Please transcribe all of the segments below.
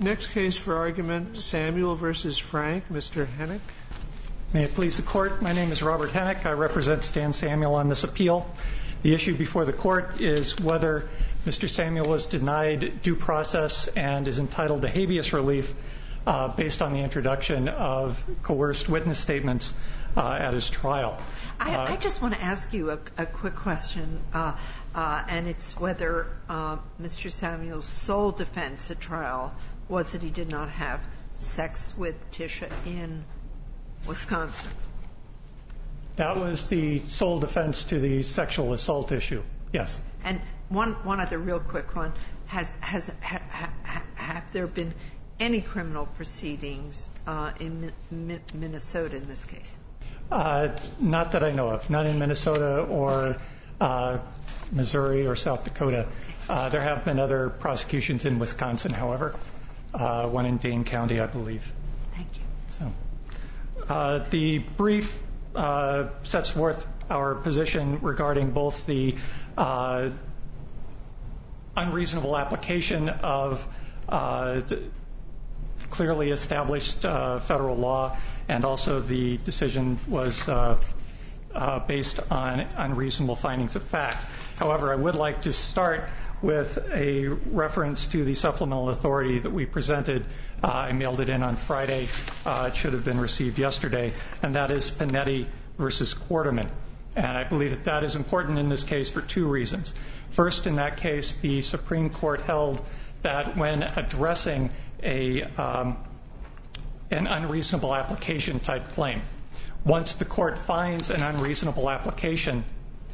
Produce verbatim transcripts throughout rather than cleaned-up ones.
Next case for argument, Samuel v. Frank. Mister Hennick. May it please the Court, my name is Robert Hennick. I represent Stan Samuel on this appeal. The issue before the Court is whether Mister Samuel was denied due process and is entitled to habeas relief uh, based on the introduction of coerced witness statements uh, at his trial. I, uh, I just want to ask you a, a quick question, uh, uh, and it's whether uh, Mister Samuel's sole defense at trial was that he did not have sex with Tisha in Wisconsin. That was the sole defense to the sexual assault issue, yes. And one, one other real quick one, has, has, ha, ha, have there been any criminal proceedings uh, in Mi- Minnesota in this case? Uh, not that I know of, not in Minnesota or uh, Missouri or South Dakota. Uh, there have been other prosecutions in Wisconsin, however, uh, one in Dane County, I believe. Thank you. So, uh, the brief uh, sets forth our position regarding both the uh, unreasonable application of uh, clearly established uh, federal law, and also the decision was uh, uh, based on unreasonable findings of fact. However, I would like to start with a reference to the supplemental authority that we presented. Uh, I mailed it in on Friday. Uh, it should have been received yesterday, and that is Panetti versus Quarterman. And I believe that that is important in this case for two reasons. First, in that case, the Supreme Court held that when addressing a um, an unreasonable application type claim, once the court finds an unreasonable application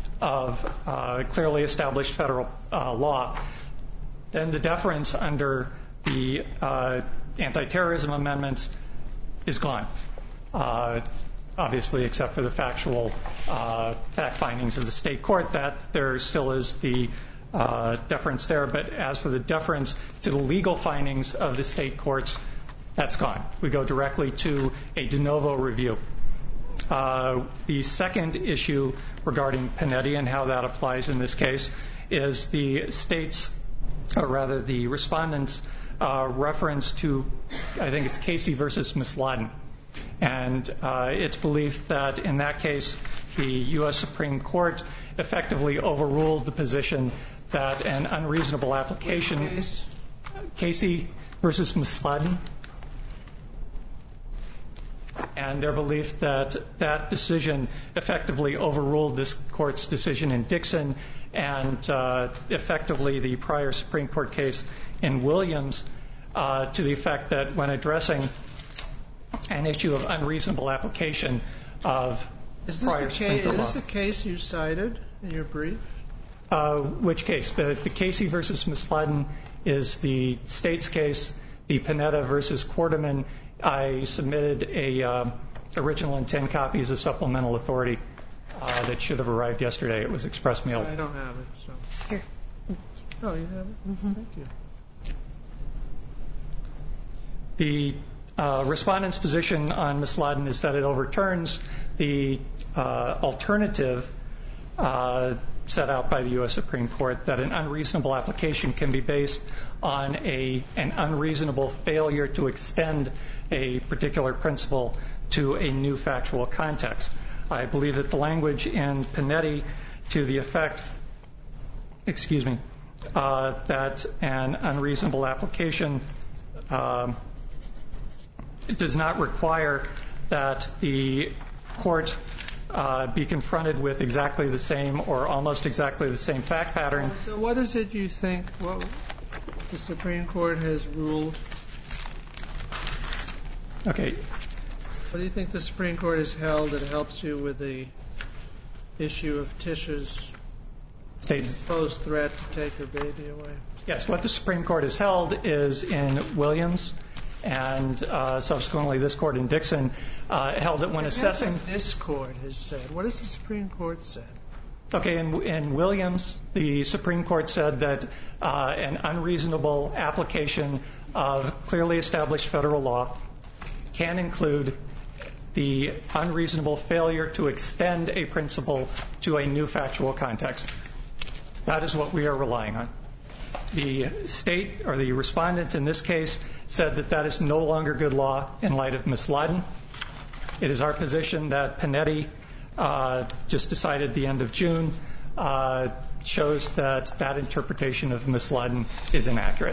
of uh, clearly established federal uh, law, then the deference under the uh, anti-terrorism amendments is gone. Uh, obviously, except for the factual uh, fact findings of the state court, that there still is the uh, deference there. But as for the deference to the legal findings of the state courts, that's gone. We go directly to a de novo review. Uh, the second issue regarding Panetti and how that applies in this case is the state's, or rather the respondent's, uh, reference to, I think it's Casey versus Misladden. And uh, it's believed that in that case, the U S Supreme Court effectively overruled the position that an unreasonable application, Casey versus Misladden, and their belief that that decision effectively overruled this court's decision in Dixon and uh, effectively the prior Supreme Court case in Williams, uh, to the effect that when addressing an issue of unreasonable application of is this prior a Supreme case, Court is this law. a case you cited in your brief? Uh, which case? The, the Casey versus Misladden is the state's case. The Panetta versus Quarterman, I submitted a uh, original and ten copies of supplemental authority uh, that should have arrived yesterday. It was express mailed. I don't have it. So. Here. Oh, you have it? Mm-hmm. Thank you. The uh, respondent's position on Misladden is that it overturns the uh, alternative uh, set out by the U S Supreme Court, that an unreasonable application can be based on a an unreasonable failure to extend a particular principle to a new factual context. I believe that the language in Panetti to the effect, excuse me, uh, that an unreasonable application um, does not require that the court Uh, be confronted with exactly the same or almost exactly the same fact pattern. So what is it you think what the Supreme Court has ruled? Okay. What do you think the Supreme Court has held that helps you with the issue of Tisha's supposed threat to take her baby away? Yes, what the Supreme Court has held is in Williams and uh, subsequently this court in Dixon uh, held that when assessing... What this court has said. What has the Supreme Court said? Okay, in, in Williams, the Supreme Court said that uh, an unreasonable application of clearly established federal law can include the unreasonable failure to extend a principle to a new factual context. That is what we are relying on. the state or the respondent in this case said that that is no longer good law in light of Miss Lydon. It is our position that Panetti, uh, just decided the end of June, uh, shows that that interpretation of Miss Lydon is inaccurate.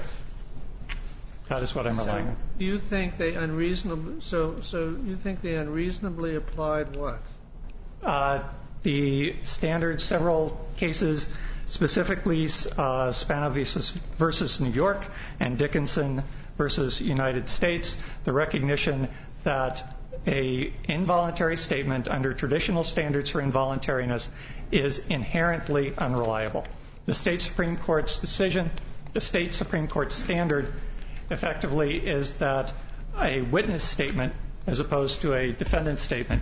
That is what I'm relying on. So you think they unreasonably? So, so you think they unreasonably applied what? Uh, the standards, several cases, specifically uh, Spano versus, versus New York and Dickinson versus United States, the recognition that a involuntary statement under traditional standards for involuntariness is inherently unreliable. The state Supreme Court's decision, the state Supreme Court standard, effectively is that a witness statement, as opposed to a defendant's statement,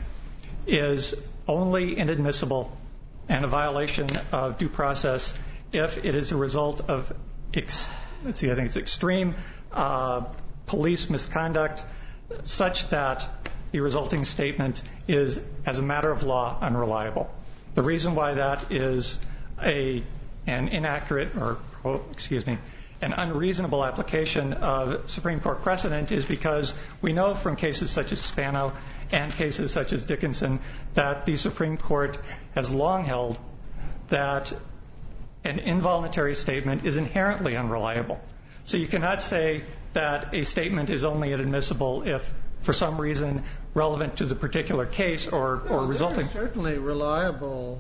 is only inadmissible and a violation of due process if it is a result of, ex- let's see, I think it's extreme uh, police misconduct, such that the resulting statement is, as a matter of law, unreliable. The reason why that is a an inaccurate or, oh, excuse me, an unreasonable application of Supreme Court precedent is because we know from cases such as Spano and cases such as Dickinson that the Supreme Court has long held that an involuntary statement is inherently unreliable. So you cannot say that a statement is only admissible if, for some reason, relevant to the particular case or, or well, resulting. Certainly reliable.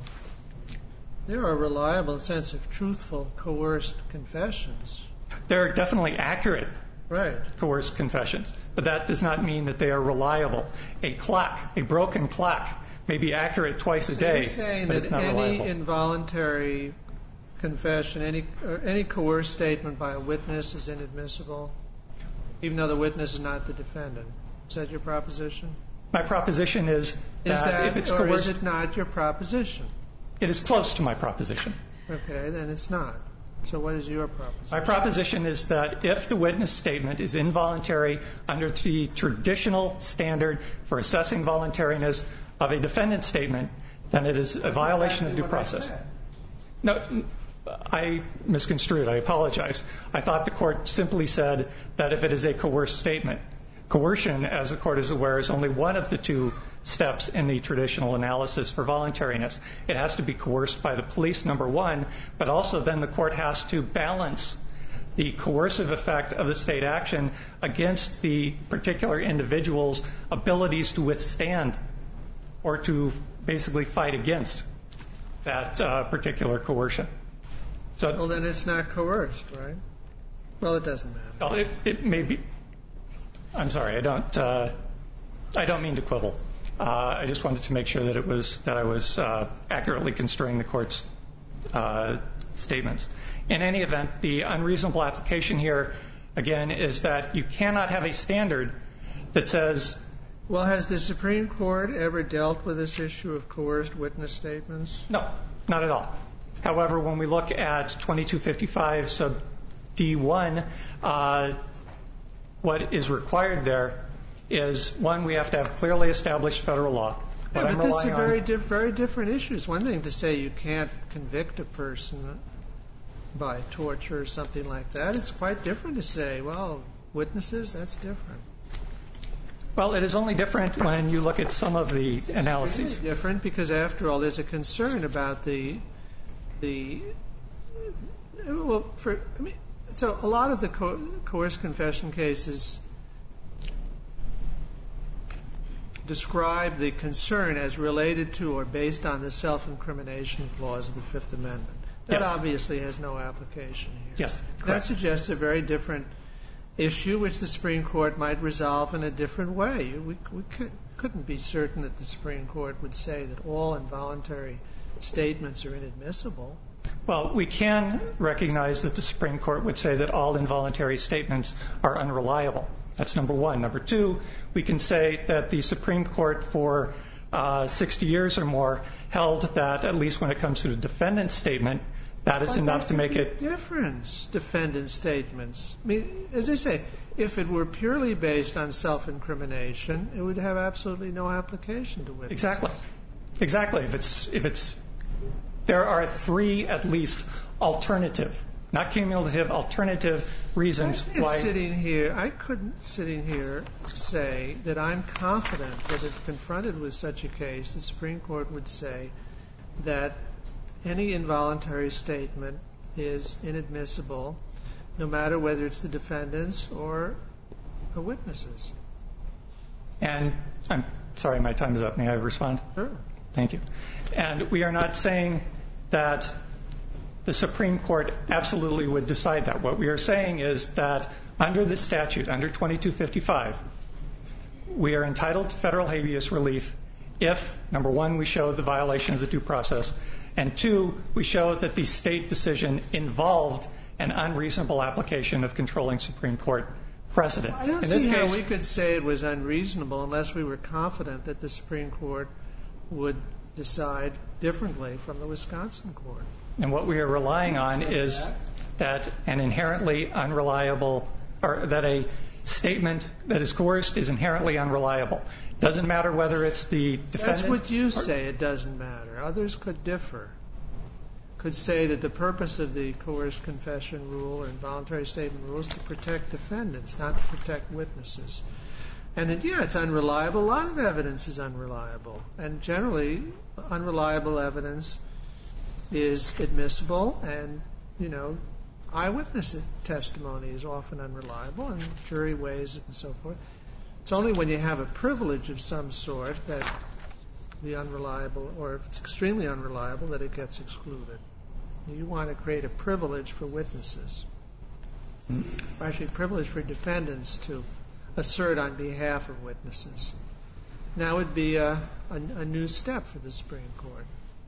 There are reliable, sense of truthful, coerced confessions. There are definitely accurate, right, coerced confessions, but that does not mean that they are reliable. A clock, a broken clock, may be accurate twice a so day, you're saying but that it's not any reliable. involuntary confession, any or any coerced statement by a witness is inadmissible, even though the witness is not the defendant. Is that your proposition? My proposition is that, is that if it's or coerced, is it not your proposition? It is close to my proposition. Okay, then it's not. So what is your proposition? My proposition is that if the witness statement is involuntary under the traditional standard for assessing voluntariness of a defendant's statement, then it is a That's violation exactly of due what I process. said. No, I misconstrued. I apologize. I thought the court simply said that if it is a coerced statement. Coercion, as the court is aware, is only one of the two steps in the traditional analysis for voluntariness. It has to be coerced by the police, number one, but also then the court has to balance the coercive effect of the state action against the particular individual's abilities to withstand or to basically fight against that uh, particular coercion. So, well, then it's not coerced, right? Well, it doesn't matter. Well, it, it may be. I'm sorry. I don't. Uh, I don't mean to quibble. Uh, I just wanted to make sure that it was that I was uh, accurately construing the court's uh, statements. In any event, the unreasonable application here, again, is that you cannot have a standard that says. Well, has the Supreme Court ever dealt with this issue of coerced witness statements? No, not at all. However, when we look at twenty-two fifty-five sub D one, uh, what is required there is, one, we have to have clearly established federal law. Yeah, What but I'm this is relying very, on- diff- very different issues. One thing to say you can't convict a person by torture or something like that. It's quite different to say, well, witnesses, that's different. Well, it is only different when you look at some of the analyses. It's really different because, after all, there's a concern about the the well, for I mean, so a lot of the co- coerced confession cases describe the concern as related to or based on the self-incrimination clause of the Fifth Amendment. That Yes. obviously has no application here. Yes, That correct. suggests a very different issue which the Supreme Court might resolve in a different way. We, we could, couldn't be certain that the Supreme Court would say that all involuntary statements are inadmissible. Well, we can recognize that the Supreme Court would say that all involuntary statements are unreliable. That's number one. Number two, we can say that the Supreme Court for uh, sixty years or more held that, at least when it comes to the defendant's statement, that is But enough that's to a make big it. difference, defendant statements. I mean, as I say, if it were purely based on self-incrimination, it would have absolutely no application to witnesses. Exactly. Exactly. If it's, if it's, there are three at least alternative not cumulative, alternative reasons I why. Sitting here, I couldn't, sitting here, say that I'm confident that if confronted with such a case, the Supreme Court would say that any involuntary statement is inadmissible, no matter whether it's the defendants or the witnesses. And I'm sorry, my time is up. May I respond? Sure. Thank you. And we are not saying that the Supreme Court absolutely would decide that. What we are saying is that under the statute, under twenty-two fifty-five, we are entitled to federal habeas relief if, number one, we show the violation of the due process, and two, we show that the state decision involved an unreasonable application of controlling Supreme Court precedent. I don't In see this how case, we could say it was unreasonable unless we were confident that the Supreme Court would decide differently from the Wisconsin court. and what we are relying on is that an inherently unreliable, or that a statement that is coerced is inherently unreliable. Doesn't matter whether it's the defendant. That's what you say. It doesn't matter. Others could differ. Could say that the purpose of the coerced confession rule or involuntary statement rule is to protect defendants, not to protect witnesses. And that, yeah, it's unreliable. A lot of evidence is unreliable. And generally, unreliable evidence is admissible, and, you know, eyewitness testimony is often unreliable, and jury weighs it and so forth. It's only when you have a privilege of some sort that the unreliable, or if it's extremely unreliable, that it gets excluded. You want to create a privilege for witnesses, or actually a privilege for defendants to assert on behalf of witnesses. Now would be a, a, a new step for the Supreme Court.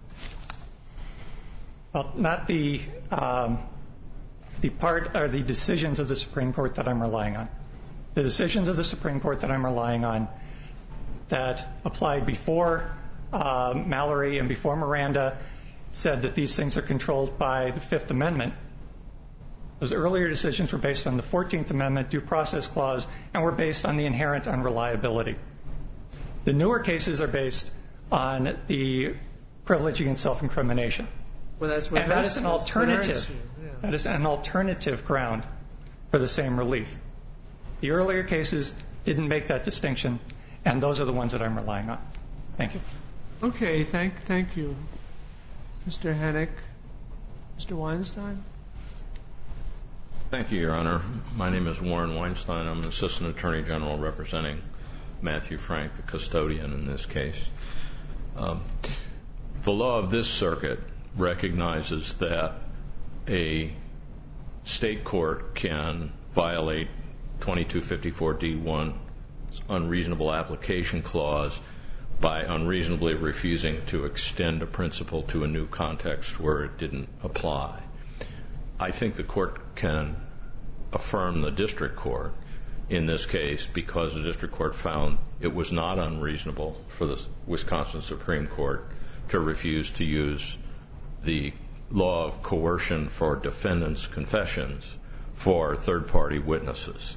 Well, not the um, the part or the decisions of the Supreme Court that I'm relying on. The decisions of the Supreme Court that I'm relying on that applied before uh, Mallory and before Miranda said that these things are controlled by the Fifth Amendment. Those earlier decisions were based on the fourteenth Amendment due process clause and were based on the inherent unreliability. The newer cases are based on the privilege against self-incrimination. Well, that's what and that is an alternative. Yeah. That is an alternative ground for the same relief. The earlier cases didn't make that distinction, and those are the ones that I'm relying on. Thank you. Okay, thank, thank you. Mister Hennick. Mister Weinstein? Thank you, Your Honor. My name is Warren Weinstein. I'm an Assistant Attorney General representing Matthew Frank, the custodian in this case. Um, the law of this circuit recognizes that a state court can violate twenty-two fifty-four D one unreasonable application clause by unreasonably refusing to extend a principle to a new context where it didn't apply. I think the court can affirm the district court in this case because the district court found it was not unreasonable for the Wisconsin Supreme Court to refuse to use the law of coercion for defendants' confessions for third-party witnesses.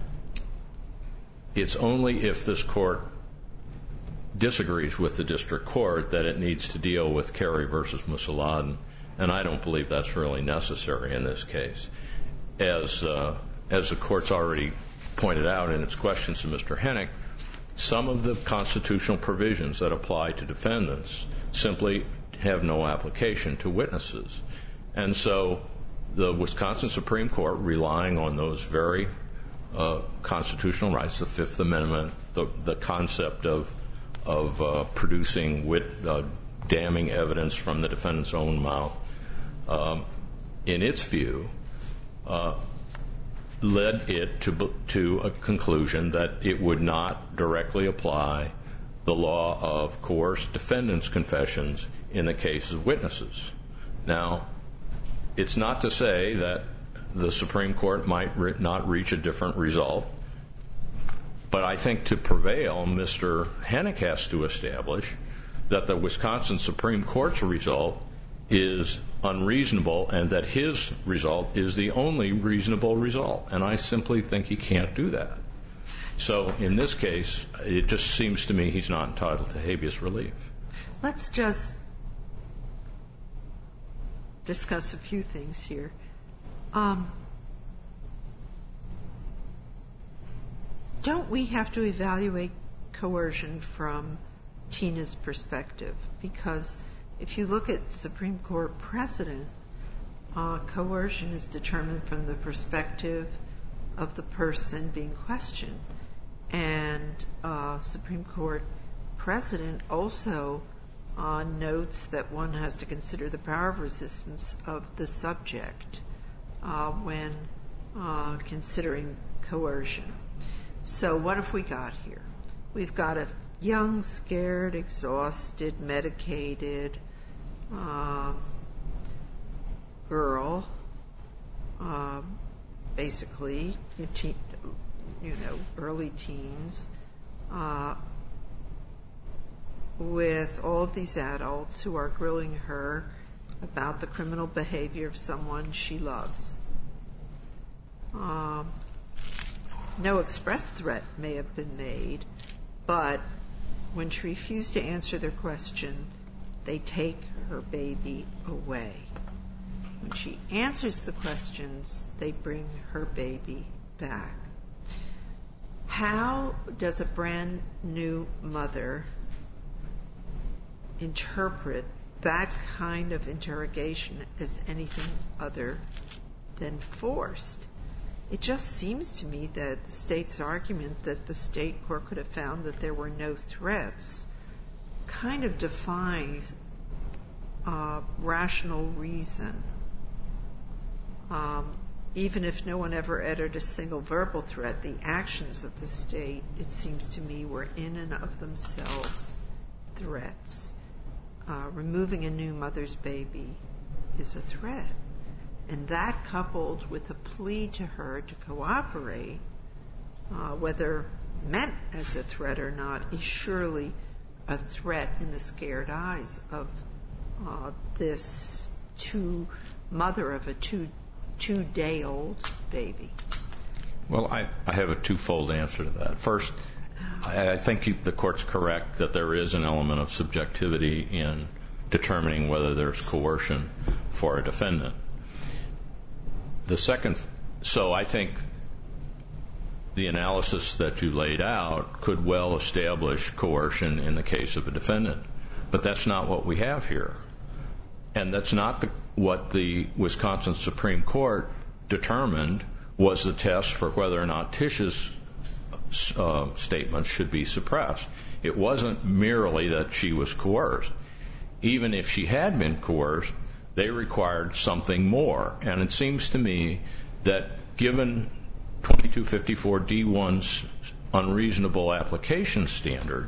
It's only if this court disagrees with the district court that it needs to deal with Kerry versus Musaladin, and I don't believe that's really necessary in this case. As uh, as the court's already pointed out in its questions to Mister Hennick, some of the constitutional provisions that apply to defendants simply have no application to witnesses. And so the Wisconsin Supreme Court, relying on those very uh, constitutional rights, the Fifth Amendment, the, the concept of of uh, producing wit, uh, damning evidence from the defendant's own mouth, um, in its view, uh, led it to, to a conclusion that it would not directly apply the law of coerced defendants' confessions in the case of witnesses. Now, it's not to say that the Supreme Court might re- not reach a different result, but I think to prevail, Mister Hennick has to establish that the Wisconsin Supreme Court's result is unreasonable and that his result is the only reasonable result. And I simply think he can't do that. So in this case, it just seems to me he's not entitled to habeas relief. Let's just discuss a few things here. Um, don't we have to evaluate coercion from Tina's perspective? Because if you look at Supreme Court precedent, uh, coercion is determined from the perspective of the person being questioned. And uh, Supreme Court precedent also uh, notes that one has to consider the power of resistance of the subject uh, when uh, considering coercion. So what have we got here? We've got a young, scared, exhausted, medicated uh, girl, uh, basically, you know, early teens, uh, with all of these adults who are grilling her about the criminal behavior of someone she loves. Um, no express threat may have been made, but when she refused to answer their question, they take her baby away. When she answers the questions, they bring her baby back. How does a brand new mother interpret that kind of interrogation as anything other than forced? It just seems to me that the state's argument that the state court could have found that there were no threats kind of defies uh, rational reason. Um, even if no one ever uttered a single verbal threat, the actions of the state, it seems to me, were in and of themselves threats. Uh, removing a new mother's baby is a threat. And that, coupled with a plea to her to cooperate, uh, whether meant as a threat or not, is surely a threat in the scared eyes of uh, this two mother of a two two-day-old baby. Well, I, I have a twofold answer to that. First, I, I think the court's correct that there is an element of subjectivity in determining whether there's coercion for a defendant. The second, so I think the analysis that you laid out could well establish coercion in the case of a defendant, but that's not what we have here. And that's not the, what the Wisconsin Supreme Court determined was the test for whether or not Tish's uh, statements should be suppressed. It wasn't merely that she was coerced. Even if she had been coerced, they required something more. And it seems to me that given twenty-two fifty-four D one's unreasonable application standard,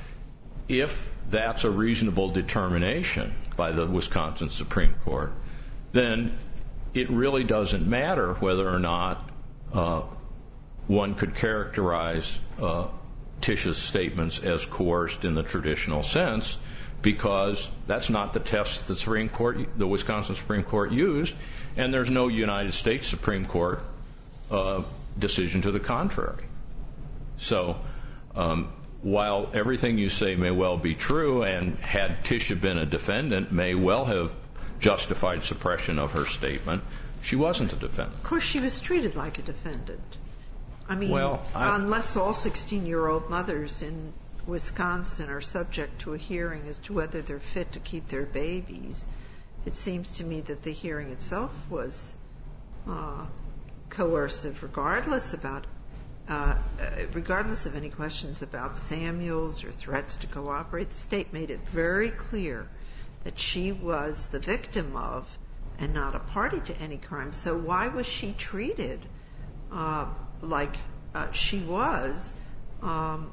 if that's a reasonable determination by the Wisconsin Supreme Court, then it really doesn't matter whether or not uh, one could characterize uh, Tish's statements as coerced in the traditional sense, because that's not the test the Supreme Court, the Wisconsin Supreme Court used, and there's no United States Supreme Court uh, decision to the contrary. So um, while everything you say may well be true, and had Tisha been a defendant, may well have justified suppression of her statement, she wasn't a defendant. Of course, she was treated like a defendant. I mean, well, I, unless all sixteen-year-old mothers in Wisconsin are subject to a hearing as to whether they're fit to keep their babies, it seems to me that the hearing itself was uh, coercive, regardless about uh, regardless of any questions about Samuels or threats to cooperate. The state made it very clear that she was the victim of and not a party to any crime. So why was she treated uh, like uh, she was um,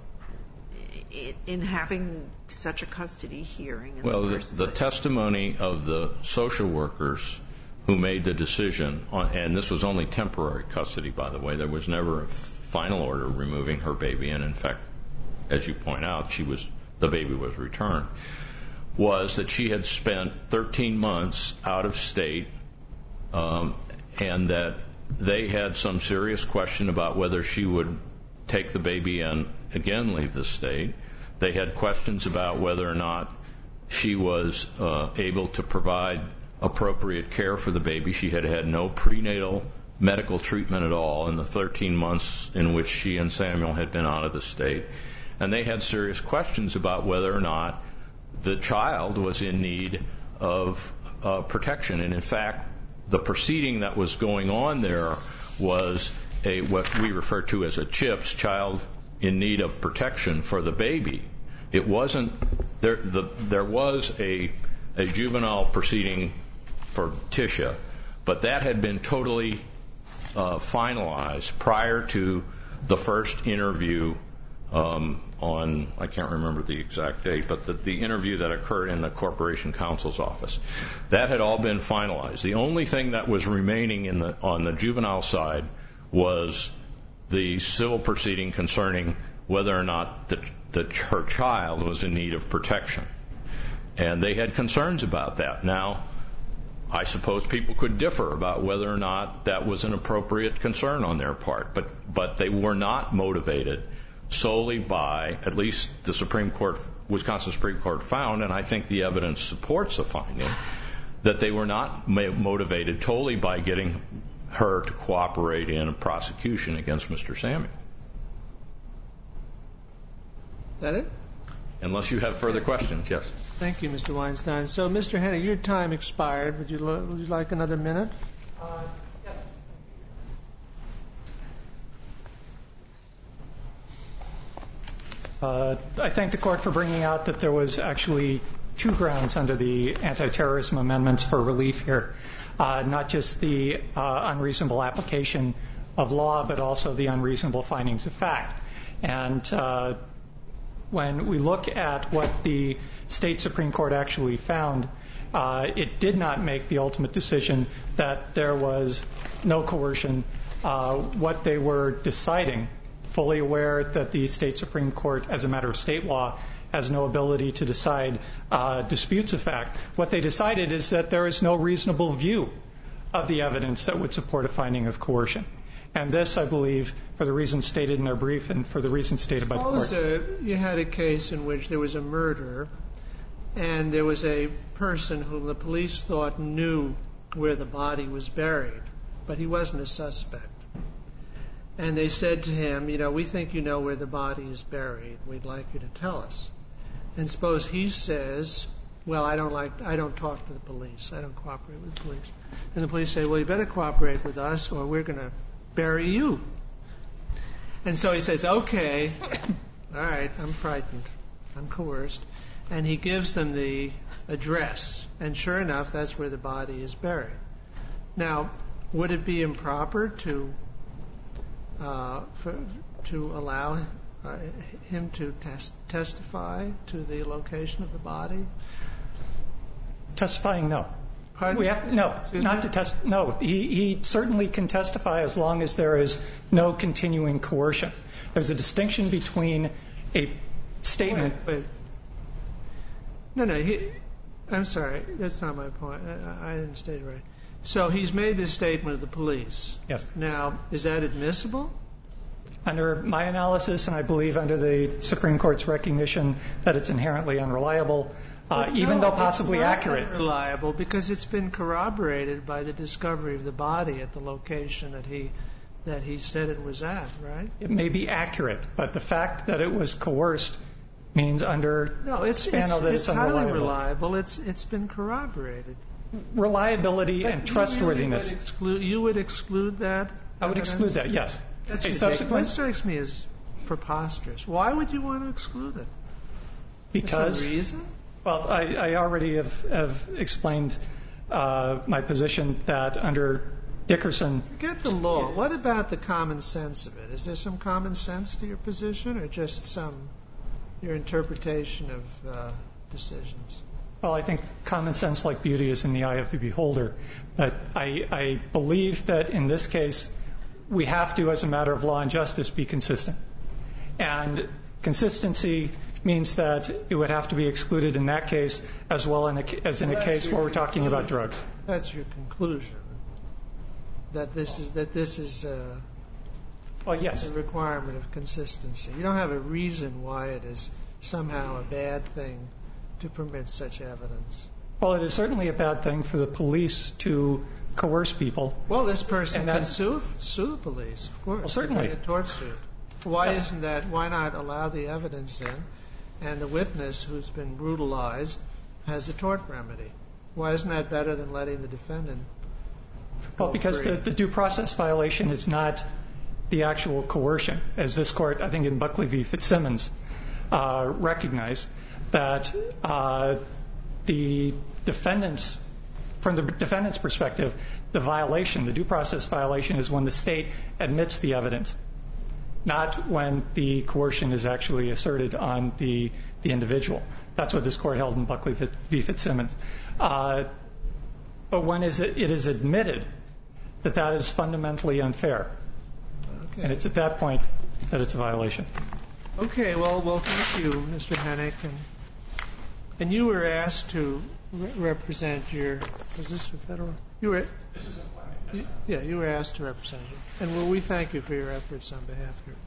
in having such a custody hearing in well, the first the, place? The testimony of the social workers who made the decision, on, and this was only temporary custody, by the way. There was never a final order removing her baby, and in fact, as you point out, she was the baby was returned, was that she had spent thirteen months out of state, um, and that they had some serious question about whether she would take the baby and again leave the state. They had questions about whether or not she was uh, able to provide appropriate care for the baby. She had had no prenatal medical treatment at all in the thirteen months in which she and Samuel had been out of the state. And they had serious questions about whether or not the child was in need of uh, protection. And in fact, the proceeding that was going on there was a what we refer to as a CHIPS, child in need of protection for the baby. It wasn't there. The, there was a a juvenile proceeding for Tisha, but that had been totally uh, finalized prior to the first interview um, on, I can't remember the exact date, but the, the interview that occurred in the Corporation Counsel's office. That had all been finalized. The only thing that was remaining in the, on the juvenile side was the civil proceeding concerning whether or not the, the, her child was in need of protection. And they had concerns about that. Now, I suppose people could differ about whether or not that was an appropriate concern on their part, but, but they were not motivated solely by, at least the Supreme Court, Wisconsin Supreme Court found, and I think the evidence supports the finding, that they were not motivated totally by getting her to cooperate in a prosecution against Mister Samuel. Is that it? Unless you have further questions, yes. Thank you, Mister Weinstein. So, Mister Hennig, your time expired. Would you, lo- would you like another minute? Uh, yes. Uh, I thank the Court for bringing out that there was actually two grounds under the anti-terrorism amendments for relief here, uh, not just the uh, unreasonable application of law, but also the unreasonable findings of fact. And uh, when we look at what the state Supreme Court actually found, uh, it did not make the ultimate decision that there was no coercion. Uh, what they were deciding, fully aware that the state Supreme Court, as a matter of state law, has no ability to decide uh, disputes of fact, what they decided is that there is no reasonable view of the evidence that would support a finding of coercion. And this, I believe, for the reasons stated in their brief and for the reasons stated by the Court. Also, you had a case in which there was a murder, and there was a person whom the police thought knew where the body was buried, but he wasn't a suspect. And they said to him, you know, we think you know where the body is buried. We'd like you to tell us. And suppose he says, well, I don't like, I don't talk to the police. I don't cooperate with the police. And the police say, well, you better cooperate with us or we're going to bury you. And so he says, okay, all right, I'm frightened. I'm coerced. And he gives them the address. And sure enough, that's where the body is buried. Now, would it be improper to uh, for, to allow uh, him to tes- testify to the location of the body? Testifying, no. Pardon? We have, no, Excuse not me? to test. No, he, he certainly can testify as long as there is no continuing coercion. There's a distinction between a statement. Wait, wait. No, no. He, I'm sorry. That's not my point. I, I didn't state it right. So he's made this statement of the police. Yes. Now, is that admissible? Under my analysis, and I believe under the Supreme Court's recognition that it's inherently unreliable, uh, no, even though possibly it's not accurate. Unreliable because it's been corroborated by the discovery of the body at the location that he that he said it was at. Right? It may be accurate, but the fact that it was coerced means under no, it's panel it's, that it's it's highly unreliable. reliable. It's it's been corroborated. Reliability But and you trustworthiness. really would exclude, you would exclude that? I would exclude that. Yes. That's A ridiculous. subsequent- That strikes me as preposterous. Why would you want to exclude it? Because Some reason? Well, I, I already have, have explained uh, my position that under Dickerson. Forget the law. What about the common sense of it? Is there some common sense to your position, or just some your interpretation of uh, decisions? Well, I think common sense, like beauty, is in the eye of the beholder. But I, I believe that in this case, we have to, as a matter of law and justice, be consistent. And consistency means that it would have to be excluded in that case as well in a, as in Well, a case where we're talking conclusion. about drugs. That's your conclusion. That this is that this is uh, Well, yes. a requirement of consistency. You don't have a reason why it is somehow a bad thing to permit such evidence. Well, it is certainly a bad thing for the police to coerce people. Well, this person And that- can sue sue the police, of course. Well, certainly. A tort suit. Why Yes. isn't that? Why not allow the evidence in, and the witness who's been brutalized has a tort remedy? Why isn't that better than letting the defendant? Well, because the, the due process violation is not the actual coercion, as this court, I think in Buckley v. Fitzsimmons, uh, recognized that uh, the defendant's, from the defendant's perspective, the violation, the due process violation, is when the state admits the evidence, not when the coercion is actually asserted on the the individual. That's what this court held in Buckley v. Fitzsimmons. Uh, but when is it, it is admitted that that is fundamentally unfair. Okay. And it's at that point that it's a violation. Okay, well, well, thank you, Mister Hennick. And, and you were asked to re- represent your, was this for federal? You were, you, yeah, you were asked to represent you. And well, we thank you for your efforts on behalf of your